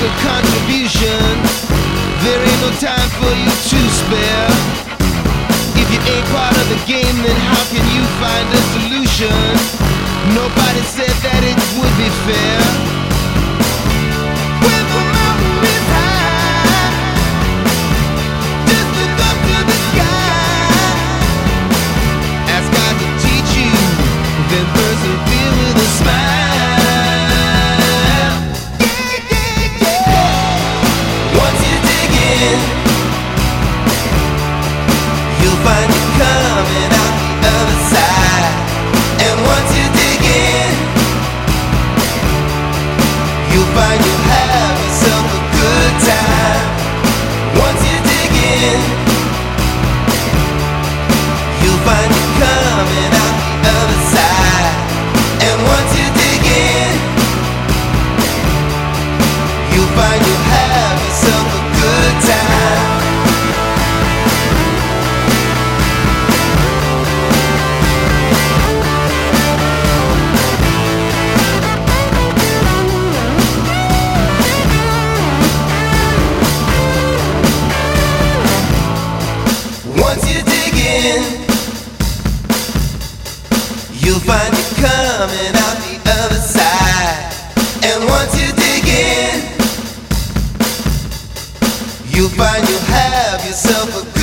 a contribution. There ain't no time for you to spare. If you ain't part of the game, then how can you find a solution? Nobody said that it would be fair. When the mountain is high, just look up to the sky. Ask God to teach you, then persevere with a smile. Once you dig in, you'll find you coming out the other side. And once you dig in, you'll find you'll have yourself a good time. Once you dig in, you'll find you coming out the other side. And once you dig in, you'll find you'll have yourself a good time. Once you dig in, you'll find you coming out the other side. And once you dig in, you'll find you'll have yourself a